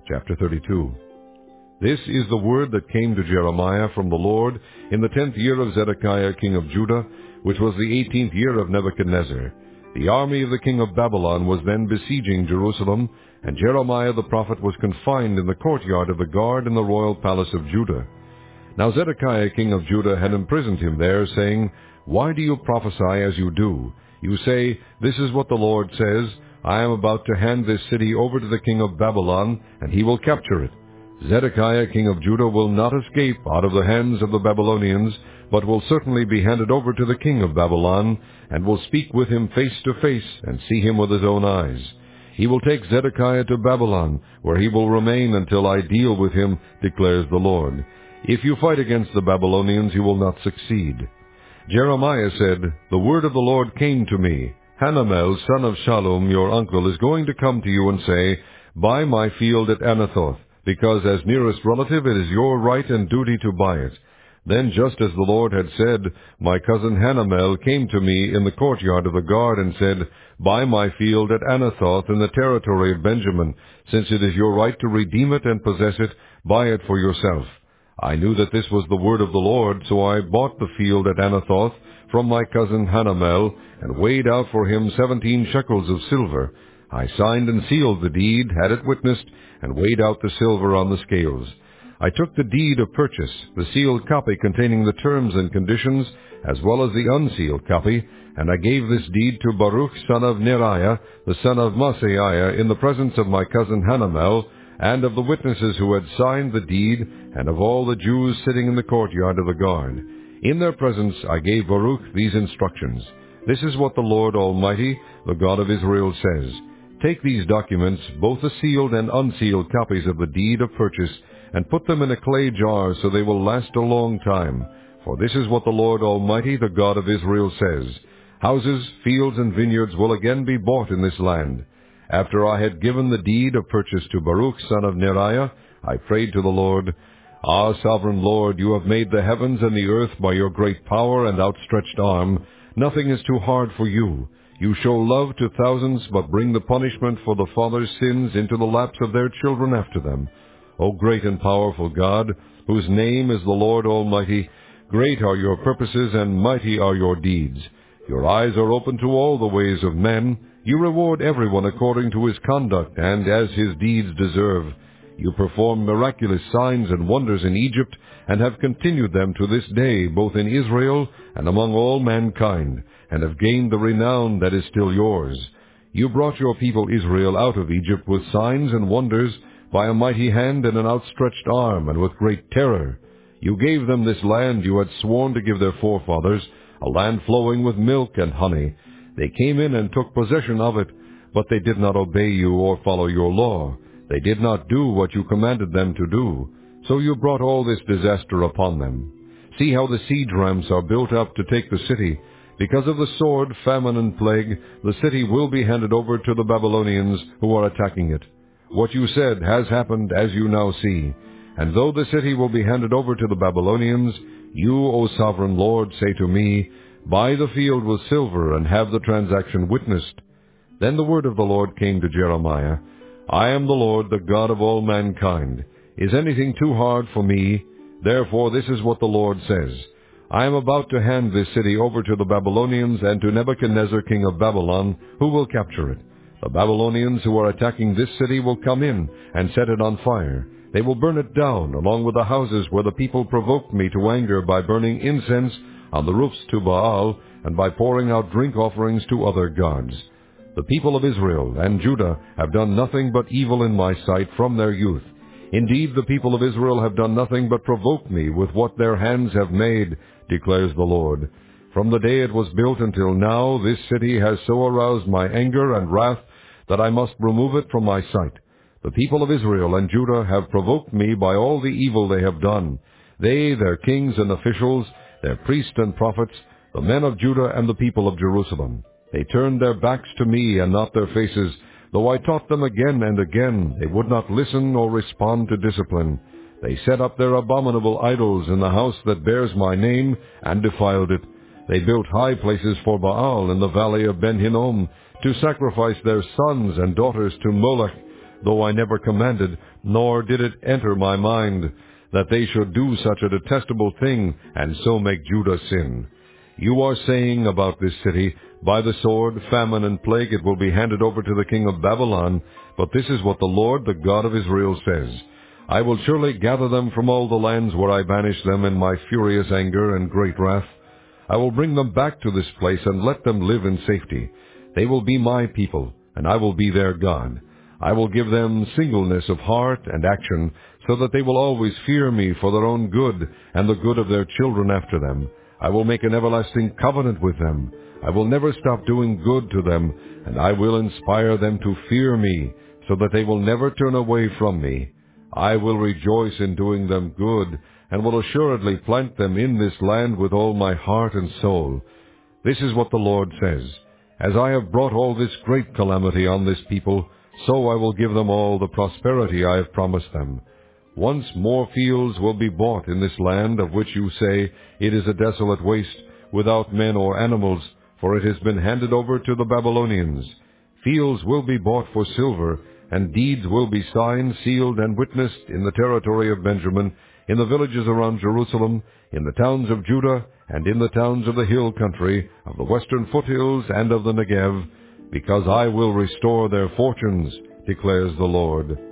Chapter 32. This is the word that came to Jeremiah from the Lord in the 10th year of Zedekiah king of Judah, which was the 18th year of Nebuchadnezzar. The army of the king of Babylon was then besieging Jerusalem, and Jeremiah the prophet was confined in the courtyard of the guard in the royal palace of Judah. Now Zedekiah king of Judah had imprisoned him there, saying, "Why do you prophesy as you do? You say, 'This is what the Lord says, I am about to hand this city over to the king of Babylon, and he will capture it.' Zedekiah king of Judah will not escape out of the hands of the Babylonians, but will certainly be handed over to the king of Babylon, and will speak with him face to face, and see him with his own eyes. He will take Zedekiah to Babylon, where he will remain until I deal with him, declares the Lord. If you fight against the Babylonians, you will not succeed." Jeremiah said, "The word of the Lord came to me. Hanamel, son of Shallum, your uncle, is going to come to you and say, 'Buy my field at Anathoth, because as nearest relative it is your right and duty to buy it.'" Then, just as the Lord had said, my cousin Hanamel came to me in the courtyard of the guard and said, "Buy my field at Anathoth in the territory of Benjamin. Since it is your right to redeem it and possess it, buy it for yourself." I knew that this was the word of the Lord, so I bought the field at Anathoth from my cousin Hanamel, and weighed out for him 17 shekels of silver. I signed and sealed the deed, had it witnessed, and weighed out the silver on the scales. I took the deed of purchase, the sealed copy containing the terms and conditions, as well as the unsealed copy, and I gave this deed to Baruch son of Neriah, the son of Maaseiah, in the presence of my cousin Hanamel, and of the witnesses who had signed the deed, and of all the Jews sitting in the courtyard of the guard. In their presence I gave Baruch these instructions. "This is what the Lord Almighty, the God of Israel, says. Take these documents, both the sealed and unsealed copies of the deed of purchase, and put them in a clay jar so they will last a long time. For this is what the Lord Almighty, the God of Israel, says. Houses, fields, and vineyards will again be bought in this land." After I had given the deed of purchase to Baruch son of Neriah, I prayed to the Lord, "Ah, sovereign Lord, you have made the heavens and the earth by your great power and outstretched arm. Nothing is too hard for you. You show love to thousands, but bring the punishment for the fathers' sins into the laps of their children after them. O great and powerful God, whose name is the Lord Almighty, great are your purposes and mighty are your deeds. Your eyes are open to all the ways of men. You reward everyone according to his conduct and as his deeds deserve. You perform miraculous signs and wonders in Egypt, and have continued them to this day, both in Israel and among all mankind, and have gained the renown that is still yours. You brought your people Israel out of Egypt with signs and wonders, by a mighty hand and an outstretched arm, and with great terror. You gave them this land you had sworn to give their forefathers, a land flowing with milk and honey. They came in and took possession of it, but they did not obey you or follow your law. They did not do what you commanded them to do. So you brought all this disaster upon them. See how the siege ramps are built up to take the city. Because of the sword, famine, and plague, the city will be handed over to the Babylonians who are attacking it. What you said has happened, as you now see. And though the city will be handed over to the Babylonians, you, O sovereign Lord, say to me, "Buy the field with silver and have the transaction witnessed." Then the word of the Lord came to Jeremiah, "I am the Lord, the God of all mankind. Is anything too hard for me? Therefore this is what the Lord says. I am about to hand this city over to the Babylonians and to Nebuchadnezzar king of Babylon, who will capture it. The Babylonians who are attacking this city will come in and set it on fire. They will burn it down, along with the houses where the people provoked me to anger by burning incense on the roofs to Baal, and by pouring out drink offerings to other gods. The people of Israel and Judah have done nothing but evil in my sight from their youth. Indeed, the people of Israel have done nothing but provoke me with what their hands have made, declares the Lord. From the day it was built until now, this city has so aroused my anger and wrath that I must remove it from my sight. The people of Israel and Judah have provoked me by all the evil they have done. They, their kings and officials, their priests and prophets, the men of Judah and the people of Jerusalem. They turned their backs to me and not their faces. Though I taught them again and again, they would not listen or respond to discipline. They set up their abominable idols in the house that bears my name, and defiled it. They built high places for Baal in the valley of Ben-Hinnom, to sacrifice their sons and daughters to Molech, though I never commanded, nor did it enter my mind that they should do such a detestable thing, and so make Judah sin. You are saying about this city, by the sword, famine, and plague it will be handed over to the king of Babylon, but this is what the Lord, the God of Israel, says. I will surely gather them from all the lands where I banished them in my furious anger and great wrath. I will bring them back to this place and let them live in safety. They will be my people, and I will be their God. I will give them singleness of heart and action, so that they will always fear me for their own good and the good of their children after them. I will make an everlasting covenant with them. I will never stop doing good to them, and I will inspire them to fear me, so that they will never turn away from me. I will rejoice in doing them good, and will assuredly plant them in this land with all my heart and soul. This is what the Lord says. As I have brought all this great calamity on this people, so I will give them all the prosperity I have promised them. Once more fields will be bought in this land, of which you say, it is a desolate waste, without men or animals, for it has been handed over to the Babylonians. Fields will be bought for silver, and deeds will be signed, sealed, and witnessed in the territory of Benjamin, in the villages around Jerusalem, in the towns of Judah, and in the towns of the hill country, of the western foothills, and of the Negev, because I will restore their fortunes, declares the Lord.